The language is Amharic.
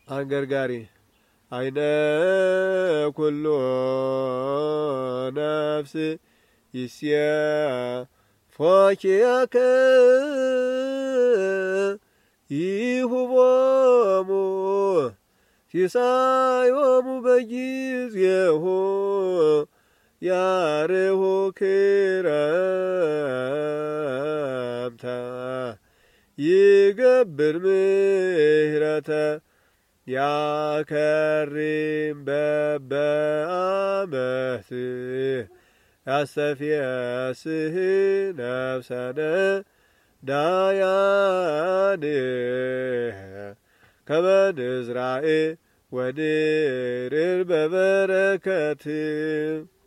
አንገርጋሪ አይነ ኩሉ ነፍስ ይስየ ፎኪያከ ይሁቦሙ ሲሳዮሙ በጊዜሁ ያርሁ ክረምተ ይገብር ምህረተ ያከሪም በበአመት ያሰፍየስህ ነፍሰነ ዳያን ከመንዝራኤ ወንርን በበረከት